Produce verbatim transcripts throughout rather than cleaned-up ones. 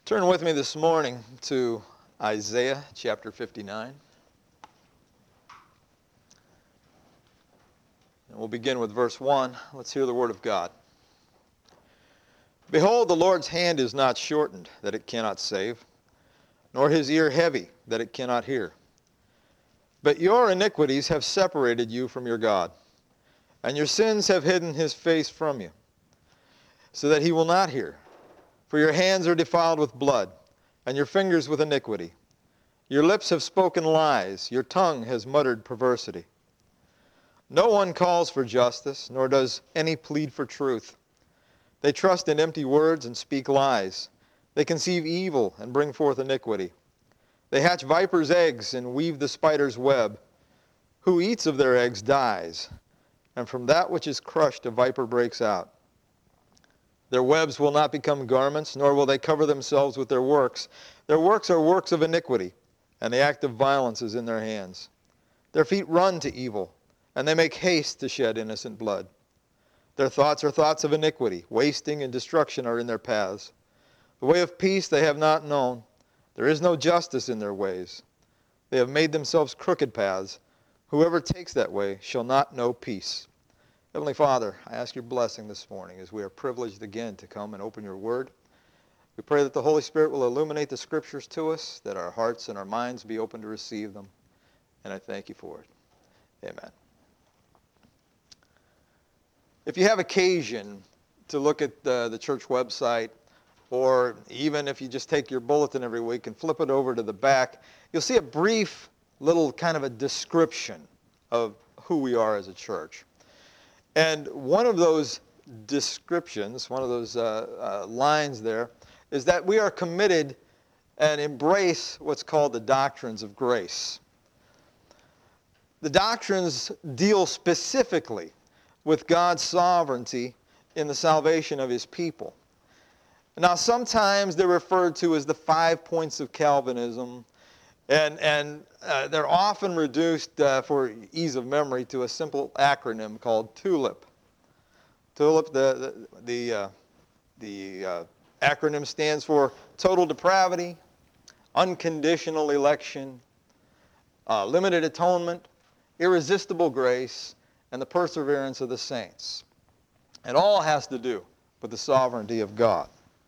Turn with me this morning to Isaiah chapter fifty-nine. And we'll begin with verse one. Let's hear the word of God. Behold, the Lord's hand is not shortened, that it cannot save, nor his ear heavy, that it cannot hear. But your iniquities have separated you from your God, and your sins have hidden his face from you, so that he will not hear. For your hands are defiled with blood, and your fingers with iniquity. Your lips have spoken lies, your tongue has muttered perversity. No one calls for justice, nor does any plead for truth. They trust in empty words and speak lies. They conceive evil and bring forth iniquity. They hatch viper's eggs and weave the spider's web. Who eats of their eggs dies, and from that which is crushed a viper breaks out. Their webs will not become garments, nor will they cover themselves with their works. Their works are works of iniquity, and the act of violence is in their hands. Their feet run to evil, and they make haste to shed innocent blood. Their thoughts are thoughts of iniquity. Wasting and destruction are in their paths. The way of peace they have not known. There is no justice in their ways. They have made themselves crooked paths. Whoever takes that way shall not know peace. Heavenly Father, I ask your blessing this morning as we are privileged again to come and open your word. We pray that the Holy Spirit will illuminate the scriptures to us, that our hearts and our minds be open to receive them. And I thank you for it. Amen. If you have occasion to look at the, the church website, or even if you just take your bulletin every week and flip it over to the back, you'll see a brief little kind of a description of who we are as a church. And one of those descriptions, one of those uh, uh, lines there, is that we are committed and embrace what's called the doctrines of grace. The doctrines deal specifically with God's sovereignty in the salvation of his people. Now, sometimes they're referred to as the five points of Calvinism, and, and uh, they're often reduced, uh, for ease of memory, to a simple acronym called TULIP. TULIP, the, the, the, uh, the uh, acronym stands for total depravity, unconditional election, uh, limited atonement, irresistible grace, and the perseverance of the saints. It all has to do with the sovereignty of God.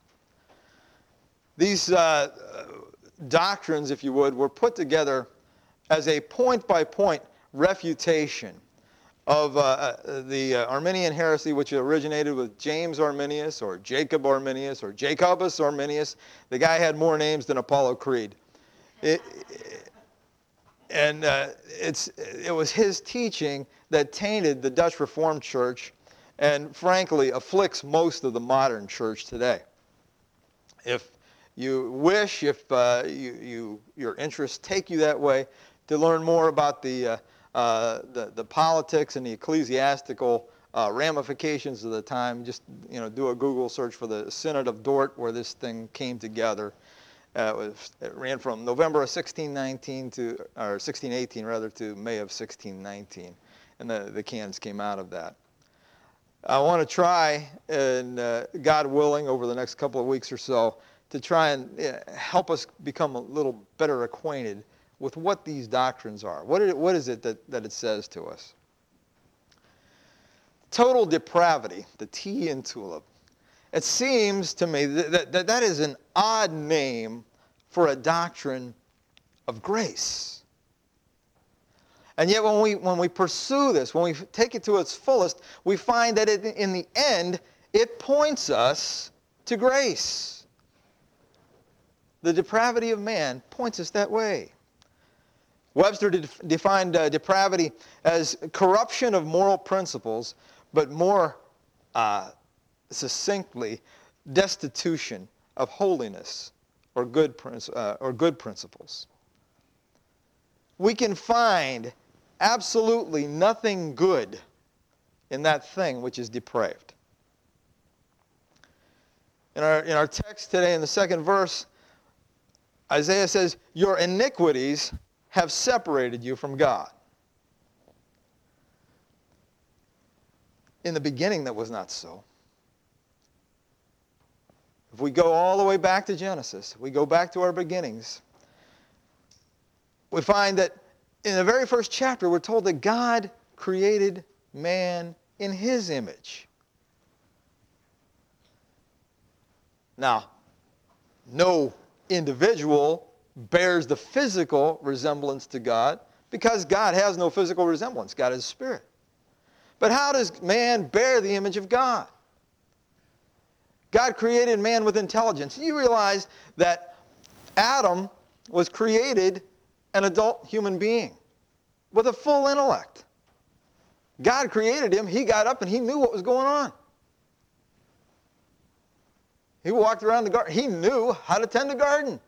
These uh, doctrines, if you would, were put together as a point-by-point refutation of uh, the uh, Arminian heresy, which originated with James Arminius, or Jacob Arminius, or Jacobus Arminius. The guy had more names than Apollo Creed. It, and uh, it's, it was his teaching that tainted the Dutch Reformed Church and, frankly, afflicts most of the modern church today. If you wish, if uh, you, you, your interests take you that way, to learn more about the, uh, uh, the, the politics and the ecclesiastical uh, ramifications of the time, just you know, do a Google search for the Synod of Dort, where this thing came together. Uh, it, was, it ran from November of sixteen nineteen to, or sixteen eighteen rather, to May of sixteen nineteen, and the, the cans came out of that. I want to try, and uh, God willing, over the next couple of weeks or so, to try and uh, help us become a little better acquainted with what these doctrines are. What, it, what is it that, that it says to us? Total depravity, the T in TULIP. It seems to me that, that that is an odd name for a doctrine of grace. And yet when we, when we pursue this, when we take it to its fullest, we find that it, in the end, it points us to grace. The depravity of man points us that way. Webster de- defined uh, depravity as corruption of moral principles, but more uh, succinctly, destitution of holiness or good, uh, or good principles. We can find absolutely nothing good in that thing which is depraved. In our, in our text today, in the second verse, Isaiah says, your iniquities have separated you from God. In the beginning, that was not so. If we go all the way back to Genesis, we go back to our beginnings, we find that in the very first chapter, we're told that God created man in his image. Now, no individual bears the physical resemblance to God because God has no physical resemblance. God is spirit. But how does man bear the image of God? God created man with intelligence. You realize that Adam was created an adult human being with a full intellect. God created him. He got up and he knew what was going on. He walked around the garden. He knew how to tend a garden.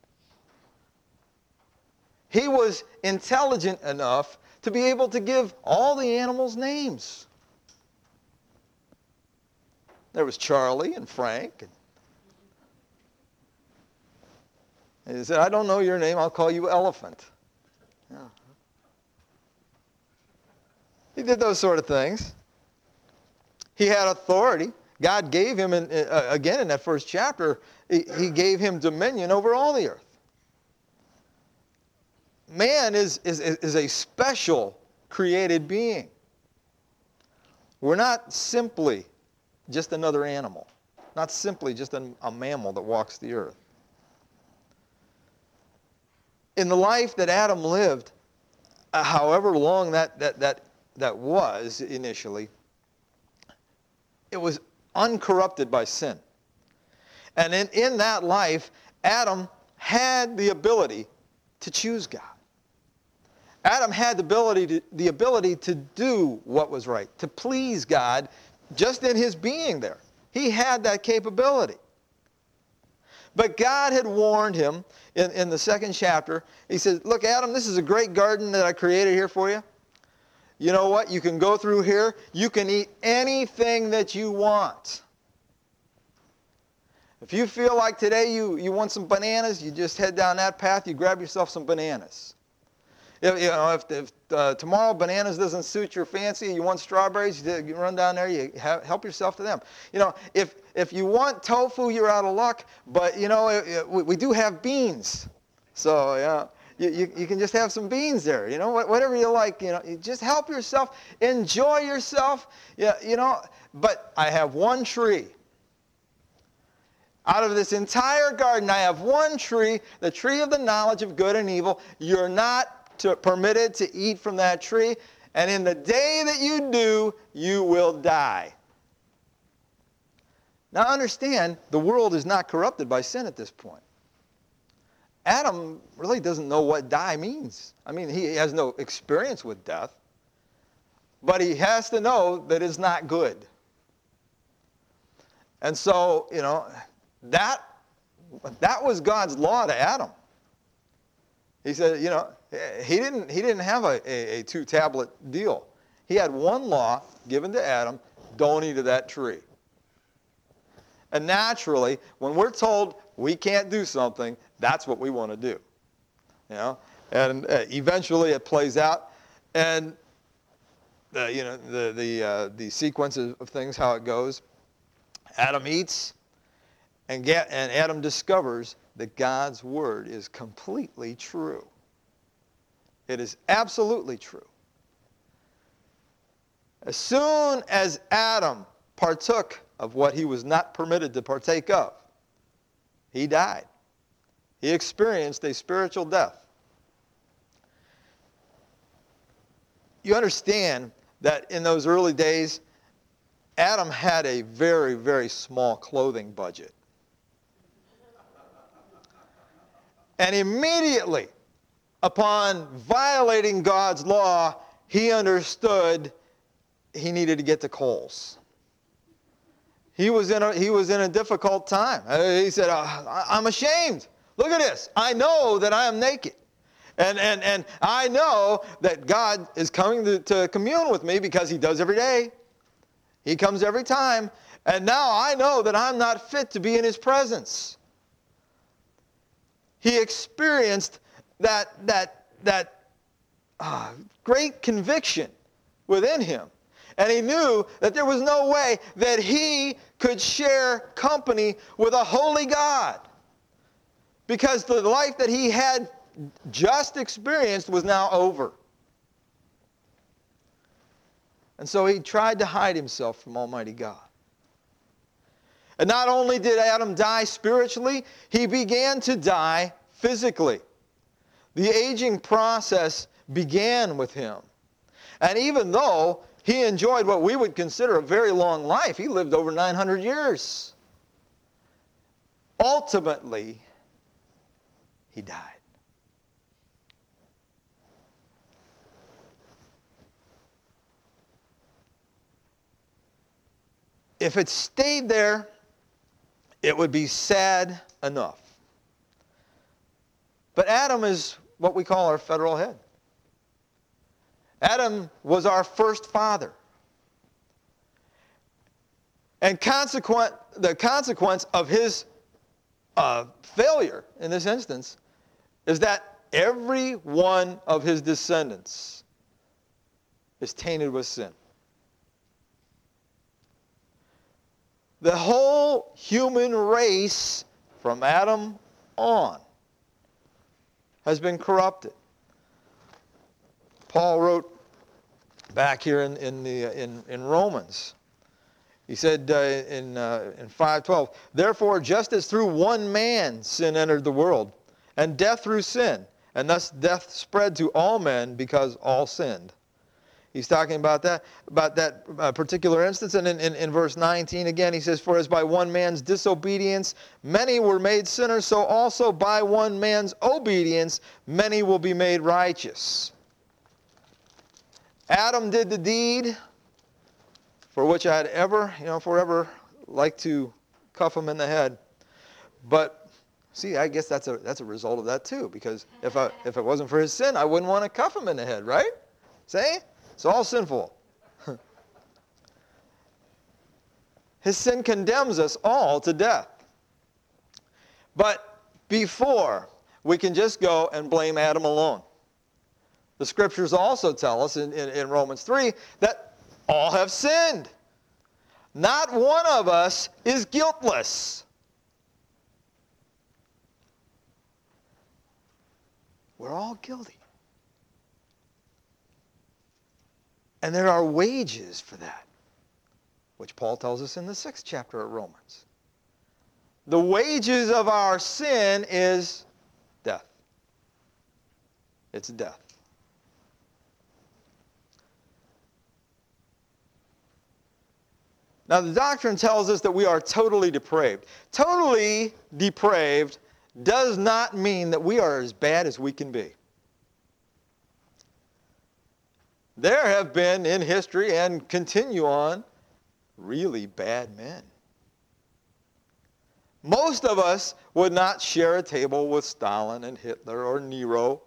He was intelligent enough to be able to give all the animals names. There was Charlie and Frank. And, and he said, I don't know your name. I'll call you Elephant. Yeah. He did those sort of things. He had authority. God gave him, in, uh, again in that first chapter, he, he gave him dominion over all the earth. Man is, is, is a special created being. We're not simply just another animal. Not simply just a, a mammal that walks the earth. In the life that Adam lived, uh, however long that, that, that, that was initially, it was uncorrupted by sin. And in, in that life, Adam had the ability to choose God. Adam had the ability to, the ability to do what was right, to please God just in his being there. He had that capability. But God had warned him in, in the second chapter. He said, look, Adam, this is a great garden that I created here for you. You know what? You can go through here. You can eat anything that you want. If you feel like today you, you want some bananas, you just head down that path, you grab yourself some bananas. If, you know, if, if uh, tomorrow bananas doesn't suit your fancy, you want strawberries, you, you run down there, you ha- help yourself to them. You know, if, if you want tofu, you're out of luck, but, you know, it, it, we, we do have beans. So, yeah, you, you, you can just have some beans there, you know, whatever you like, you know, you just help yourself, enjoy yourself, yeah, you know, but I have one tree. Out of this entire garden, I have one tree, the tree of the knowledge of good and evil. You're not to, permitted to eat from that tree, and in the day that you do, you will die. Now understand, the world is not corrupted by sin at this point. Adam really doesn't know what die means. I mean, he has no experience with death, but he has to know that it's not good. And so, you know, that, that was God's law to Adam. He said, you know, he didn't, he didn't have a, a, a two-tablet deal. He had one law given to Adam, don't eat of that tree. And naturally, when we're told we can't do something, that's what we want to do. You know, and uh, eventually it plays out, and the, you know, the, the, uh, the sequence of, of things, how it goes. Adam eats, and, get, and Adam discovers that God's word is completely true. It is absolutely true. As soon as Adam partook of what he was not permitted to partake of, he died. He experienced a spiritual death. You understand that in those early days, Adam had a very, very small clothing budget. And immediately, upon violating God's law, he understood he needed to get to Kohl's. He was in a, he was in a difficult time. He said, oh, I'm ashamed. Look at this. I know that I am naked. And, and, and I know that God is coming to, to commune with me because he does every day. He comes every time. And now I know that I'm not fit to be in his presence. He experienced that, that, that uh, great conviction within him. And he knew that there was no way that he could share company with a holy God, because the life that he had just experienced was now over. And so he tried to hide himself from Almighty God. And not only did Adam die spiritually, he began to die physically. The aging process began with him. And even though he enjoyed what we would consider a very long life, he lived over nine hundred years, ultimately, he died. If it stayed there, it would be sad enough. But Adam is what we call our federal head. Adam was our first father. And consequent, the consequence of his uh, failure in this instance is that every one of his descendants is tainted with sin. The whole human race from Adam on has been corrupted. Paul wrote back here in, in, the, in, in Romans, he said uh, in, uh, in five twelve, therefore just as through one man sin entered the world, and death through sin, and thus death spread to all men because all sinned. He's talking about that, about that uh, particular instance. And in, in, in verse nineteen again, he says, for as by one man's disobedience many were made sinners, so also by one man's obedience many will be made righteous. Adam did the deed for which I'd ever, you know, forever like to cuff him in the head. But see, I guess that's a that's a result of that too, because if I if it wasn't for his sin, I wouldn't want to cuff him in the head, right? See? It's all sinful. His sin condemns us all to death. But before we can just go and blame Adam alone, the scriptures also tell us in, in, in Romans three that all have sinned. Not one of us is guiltless. We're all guilty. And there are wages for that, which Paul tells us in the sixth chapter of Romans. The wages of our sin is death. It's death. Now, the doctrine tells us that we are totally depraved. Totally depraved does not mean that we are as bad as we can be. There have been in history and continue on really bad men. Most of us would not share a table with Stalin and Hitler or Nero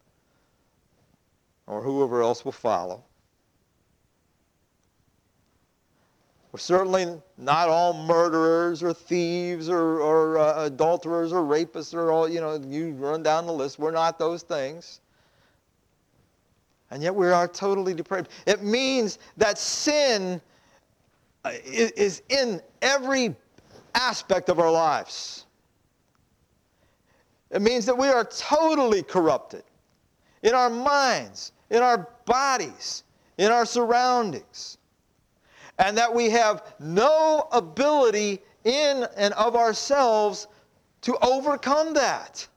or whoever else will follow. We're certainly not all murderers or thieves or, or uh, adulterers or rapists or all, you know, you run down the list. We're not those things. And yet we are totally depraved. It means that sin is in every aspect of our lives. It means that we are totally corrupted in our minds, in our bodies, in our surroundings. And that we have no ability in and of ourselves to overcome that.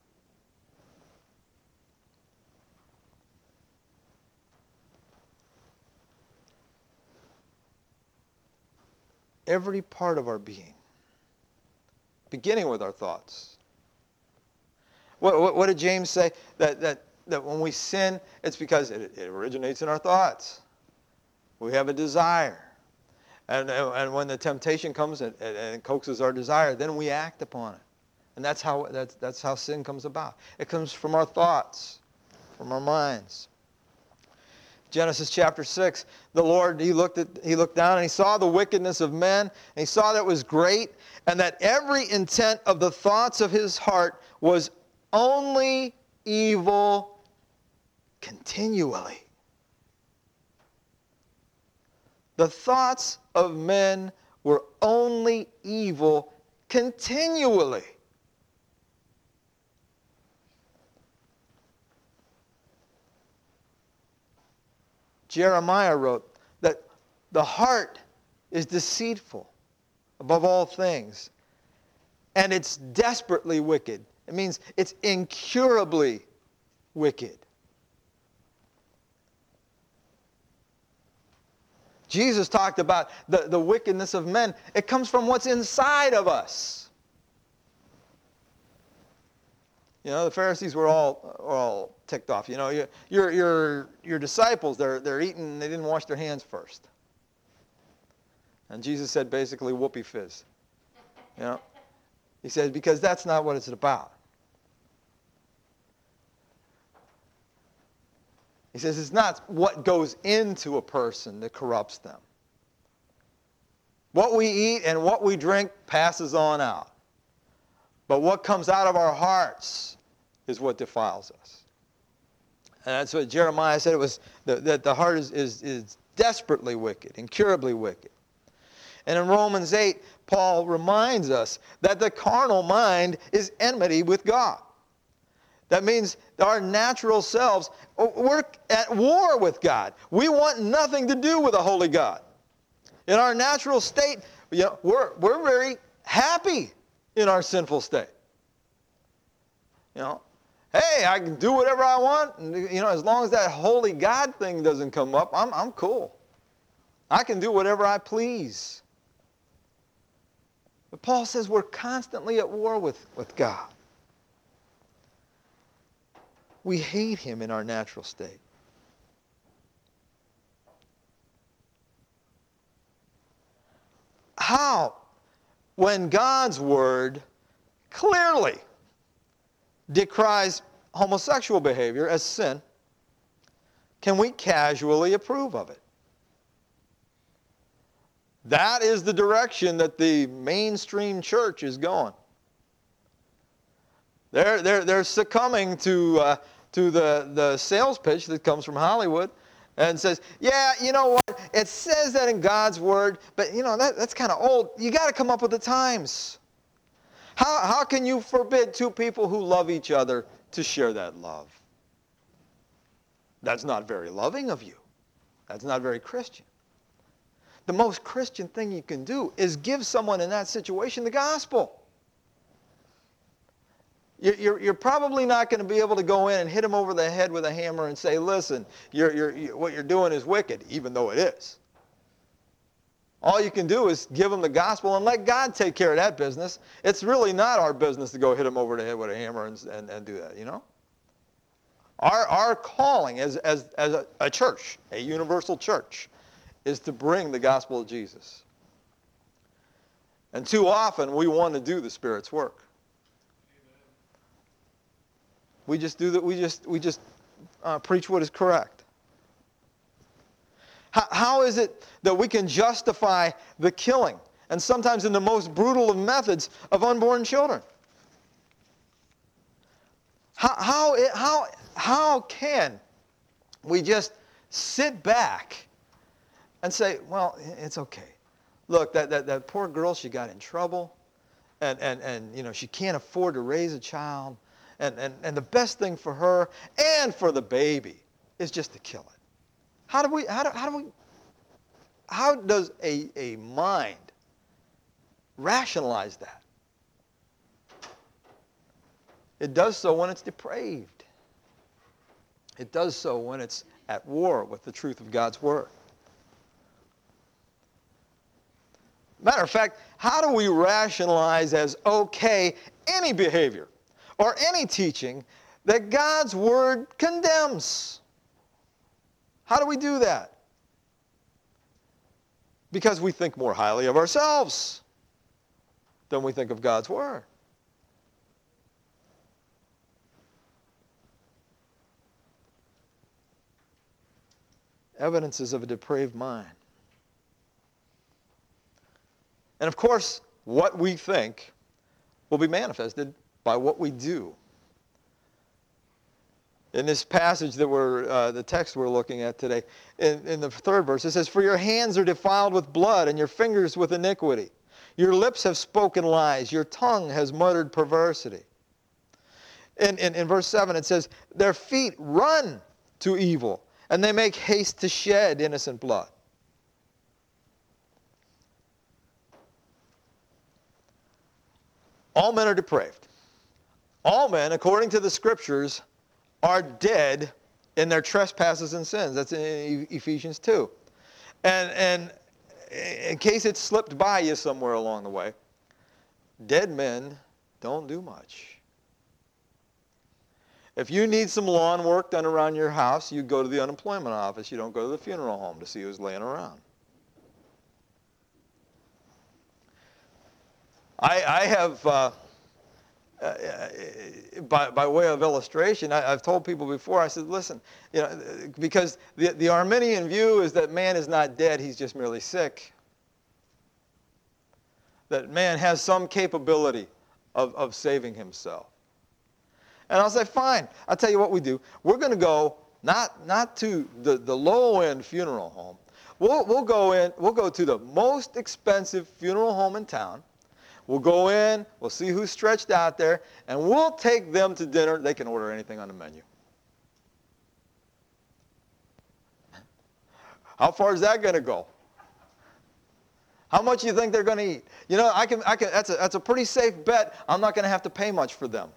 Every part of our being, beginning with our thoughts. What, what, what did James say? That, that, that when we sin, it's because it, it originates in our thoughts. We have a desire. And, and when the temptation comes and, and coaxes our desire, then we act upon it. And that's how, that's, that's how sin comes about. It comes from our thoughts, from our minds. Genesis chapter six, the Lord, he looked at, he looked down and he saw the wickedness of men, and he saw that it was great, and that every intent of the thoughts of his heart was only evil continually. The thoughts of men were only evil continually. Jeremiah wrote that the heart is deceitful above all things, and it's desperately wicked. It means it's incurably wicked. Jesus talked about the, the wickedness of men. It comes from what's inside of us. You know, the Pharisees were all, were all ticked off. You know, your, your, your, your disciples, they're, they're eating, they didn't wash their hands first. And Jesus said basically, whoopee fizz. You know, he said, because that's not what it's about. He says it's not what goes into a person that corrupts them. What we eat and what we drink passes on out. But what comes out of our hearts is what defiles us. And that's what Jeremiah said, it was that the heart is, is, is desperately wicked, incurably wicked. And in Romans eight, Paul reminds us that the carnal mind is enmity with God. That means our natural selves, we're at war with God. We want nothing to do with a holy God. In our natural state, you know, we're, we're very happy in our sinful state. You know, hey, I can do whatever I want. And, you know, as long as that holy God thing doesn't come up, I'm, I'm cool. I can do whatever I please. But Paul says we're constantly at war with, with God. We hate him in our natural state. How, when God's word clearly decries homosexual behavior as sin, can we casually approve of it? That is the direction that the mainstream church is going. They're, they're, they're succumbing to, uh, to the, the sales pitch that comes from Hollywood and says, yeah, you know what, it says that in God's word, but you know, that, that's kind of old. You got to come up with the times. How, how can you forbid two people who love each other to share that love? That's not very loving of you. That's not very Christian. The most Christian thing you can do is give someone in that situation the gospel. You're, you're probably not going to be able to go in and hit him over the head with a hammer and say, listen, you're, you're, you, what you're doing is wicked, even though it is. All you can do is give him the gospel and let God take care of that business. It's really not our business to go hit him over the head with a hammer and, and, and do that, you know? Our, our calling as, as, as a, a church, a universal church, is to bring the gospel of Jesus. And too often we want to do the Spirit's work. We just do that. We just we just uh, preach what is correct. How, how is it that we can justify the killing, and sometimes in the most brutal of methods, of unborn children? How how it, how how can we just sit back and say, well, it's okay. Look, that that, that poor girl, she got in trouble, and and and you know she can't afford to raise a child. And, and, and the best thing for her and for the baby is just to kill it. How do we, how do, how do we, how does a, a mind rationalize that? It does so when it's depraved. It does so when it's at war with the truth of God's word. Matter of fact, how do we rationalize as okay any behavior or any teaching that God's word condemns? How do we do that? Because we think more highly of ourselves than we think of God's word. Evidences of a depraved mind. And of course, what we think will be manifested by what we do. In this passage that we're, uh, the text we're looking at today, in, in the third verse, it says, "For your hands are defiled with blood, and your fingers with iniquity. Your lips have spoken lies. Your tongue has muttered perversity." In, in, in verse seven, it says, "Their feet run to evil, and they make haste to shed innocent blood." All men are depraved. All men, according to the Scriptures, are dead in their trespasses and sins. That's in Ephesians two. And, and in case it slipped by you somewhere along the way, dead men don't do much. If you need some lawn work done around your house, you go to the unemployment office. You don't go to the funeral home to see who's laying around. I, I have, uh, uh, by, by way of illustration, I, I've told people before, I said, listen, you know, because the, the Arminian view is that man is not dead, he's just merely sick. That man has some capability of, of saving himself. And I'll say, fine, I'll tell you what we do. We're going to go not, not to the, the low-end funeral home. We'll, we'll, go in, we'll go to the most expensive funeral home in town. We'll go in, we'll see who's stretched out there, and we'll take them to dinner. They can order anything on the menu. How far is that going to go? How much do you think they're going to eat? You know, I can, I can, that's, a, that's a pretty safe bet. I'm not going to have to pay much for them.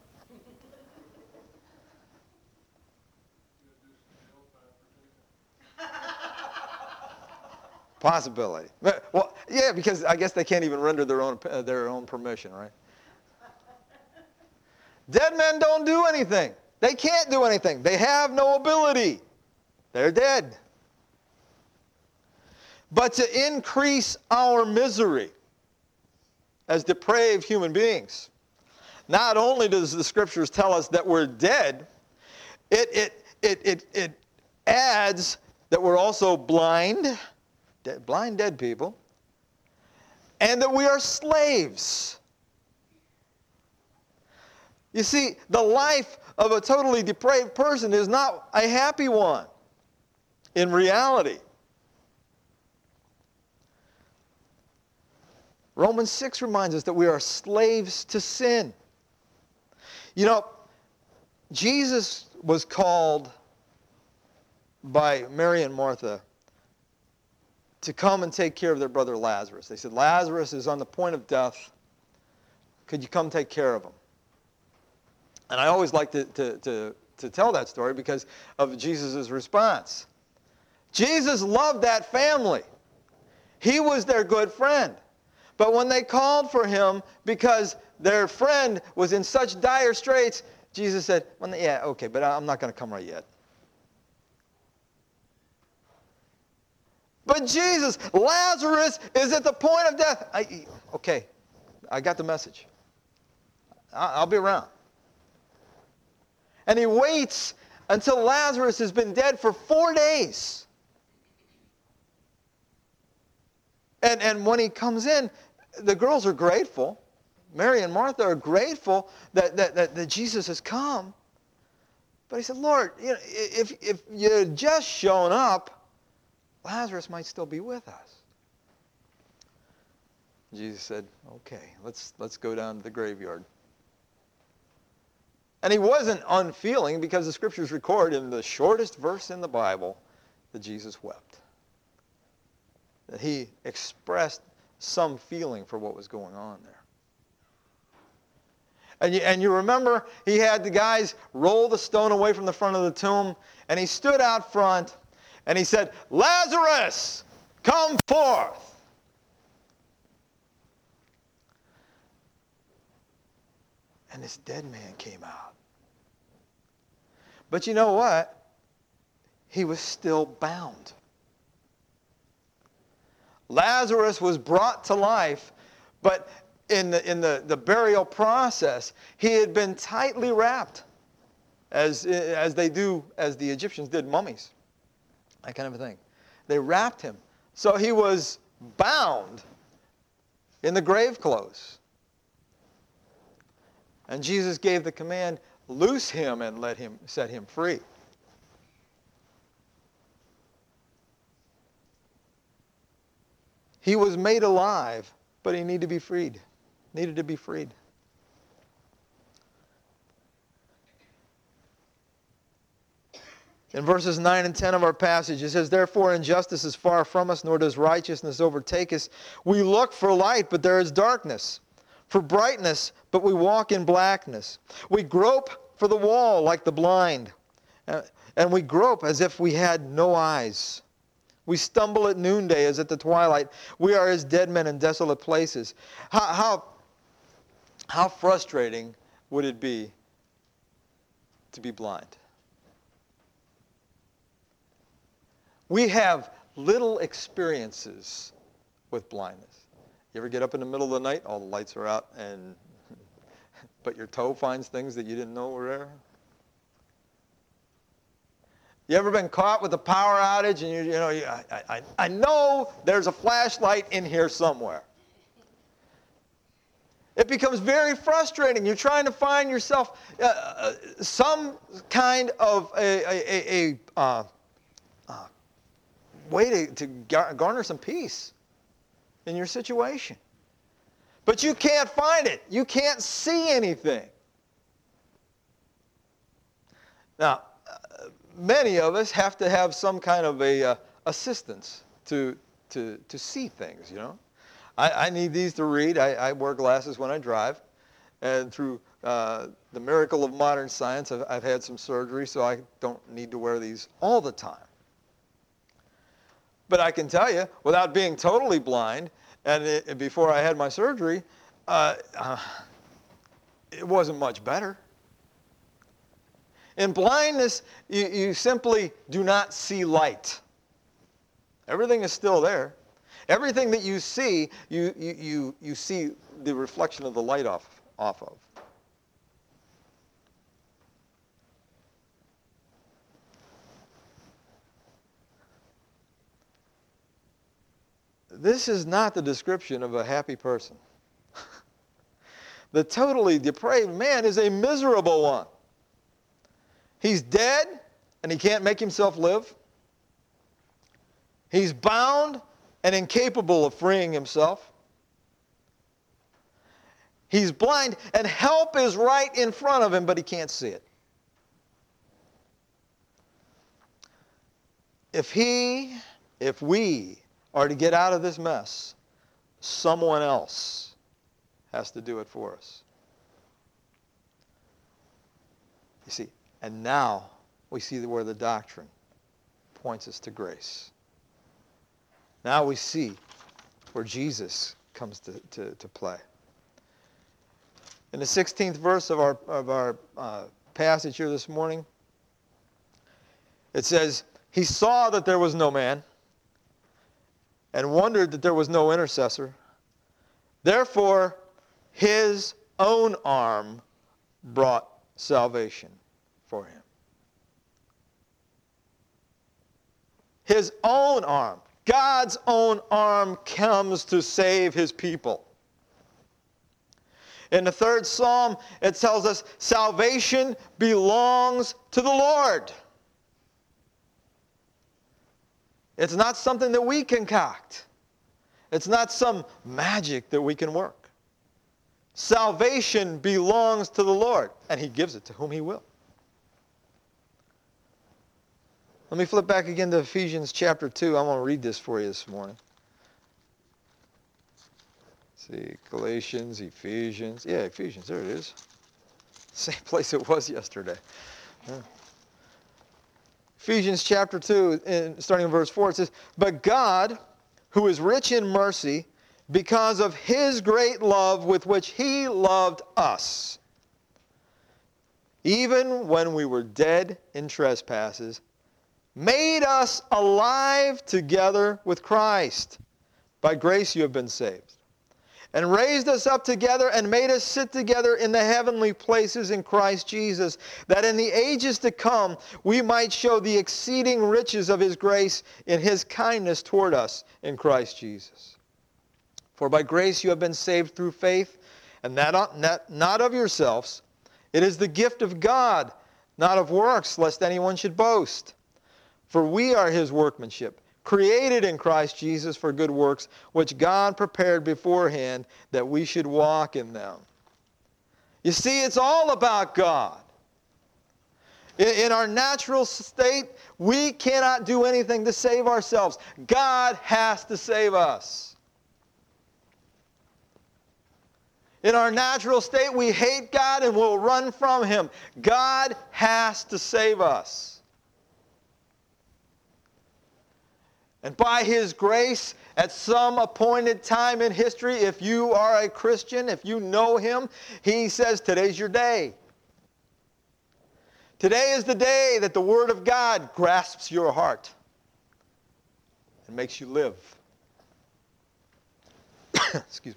Possibility. Well, yeah, because I guess they can't even render their own uh, their own permission, right? Dead men don't do anything. They can't do anything. They have no ability. They're dead. But to increase our misery as depraved human beings, not only does the Scriptures tell us that we're dead, it it it it, it adds that we're also blind. Dead, blind, dead people, and that we are slaves. You see, the life of a totally depraved person is not a happy one in reality. Romans six reminds us that we are slaves to sin. You know, Jesus was called by Mary and Martha to come and take care of their brother Lazarus. They said, Lazarus is on the point of death. Could you come take care of him? And I always like to, to, to, to tell that story because of Jesus' response. Jesus loved that family. He was their good friend. But when they called for him because their friend was in such dire straits, Jesus said, well, yeah, okay, but I'm not going to come right yet. But Jesus, Lazarus is at the point of death. I, okay, I got the message. I'll be around. And he waits until Lazarus has been dead for four days. And, and when he comes in, the girls are grateful. Mary and Martha are grateful that, that, that, that Jesus has come. But he said, Lord, you know, if, if you had just shown up, Lazarus might still be with us. Jesus said, okay, let's, let's go down to the graveyard. And he wasn't unfeeling because the Scriptures record in the shortest verse in the Bible that Jesus wept. That he expressed some feeling for what was going on there. And you, and you remember he had the guys roll the stone away from the front of the tomb, and he stood out front, and he said, Lazarus, come forth. And this dead man came out. But you know what? He was still bound. Lazarus was brought to life, but in the, in the, the burial process, he had been tightly wrapped, as, as they do, as the Egyptians did mummies. That kind of a thing. They wrapped him. So he was bound in the grave clothes. And Jesus gave the command, loose him and let him set him free. He was made alive, but he needed to be freed. Needed to be freed. In verses nine and ten of our passage, it says, "Therefore injustice is far from us, nor does righteousness overtake us. We look for light, but there is darkness. For brightness, but we walk in blackness. We grope for the wall like the blind, and we grope as if we had no eyes. We stumble at noonday as at the twilight. We are as dead men in desolate places." How, how, how frustrating would it be to be blind? We have little experiences with blindness. You ever get up in the middle of the night, all the lights are out, and but your toe finds things that you didn't know were there? You ever been caught with a power outage and you, you know, you, I, I, I know there's a flashlight in here somewhere. It becomes very frustrating. You're trying to find yourself uh, uh, some kind of a, a, a, a uh, uh, way to, to garner some peace in your situation. But you can't find it. You can't see anything. Now, uh, many of us have to have some kind of a uh, assistance to, to, to see things, you know. I, I need these to read. I, I wear glasses when I drive. And through uh, the miracle of modern science, I've, I've had some surgery, so I don't need to wear these all the time. But I can tell you, without being totally blind, and it, before I had my surgery, uh, uh, it wasn't much better. In blindness, you, you simply do not see light. Everything is still there. Everything that you see, you, you, you, you see the reflection of the light off, off of. This is not the description of a happy person. The totally depraved man is a miserable one. He's dead, and he can't make himself live. He's bound and incapable of freeing himself. He's blind, and help is right in front of him, but he can't see it. If he, if we are to get out of this mess, someone else has to do it for us. You see, and now we see where the doctrine points us to grace. Now we see where Jesus comes to, to, to play. In the sixteenth verse of our, of our uh, passage here this morning, it says, "He saw that there was no man, and wondered that there was no intercessor. Therefore, his own arm brought salvation for him." His own arm, God's own arm, comes to save his people. In the third psalm, it tells us salvation belongs to the Lord. It's not something that we concoct. It's not some magic that we can work. Salvation belongs to the Lord, and he gives it to whom he will. Let me flip back again to Ephesians chapter two. I want to read this for you this morning. Let's see, Galatians, Ephesians. Yeah, Ephesians, there it is. Same place it was yesterday. Yeah. Ephesians chapter two, in, starting in verse four, it says, "But God, who is rich in mercy, because of his great love with which he loved us, even when we were dead in trespasses, made us alive together with Christ. By grace you have been saved. And raised us up together and made us sit together in the heavenly places in Christ Jesus, that in the ages to come we might show the exceeding riches of his grace in his kindness toward us in Christ Jesus. For by grace you have been saved through faith, and that not, not of yourselves. It is the gift of God, not of works, lest anyone should boast. For we are his workmanship, created in Christ Jesus for good works, which God prepared beforehand that we should walk in them. You see, it's all about God. In our natural state, we cannot do anything to save ourselves. God has to save us. In our natural state, we hate God and will run from him. God has to save us. And by his grace, at some appointed time in history, if you are a Christian, if you know him, he says, today's your day. Today is the day that the Word of God grasps your heart and makes you live. Excuse me.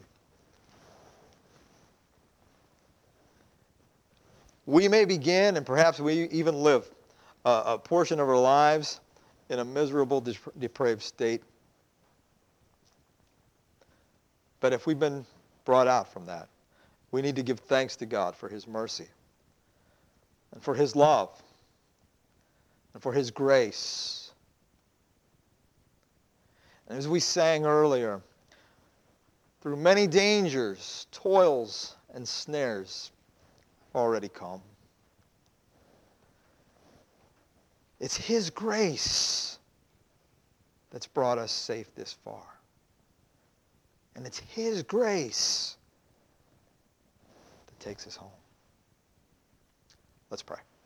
We may begin, and perhaps we even live, uh, a portion of our lives in a miserable, depraved state. But if we've been brought out from that, we need to give thanks to God for his mercy and for his love and for his grace. And as we sang earlier, through many dangers, toils, and snares already come. It's his grace that's brought us safe this far. And it's his grace that takes us home. Let's pray.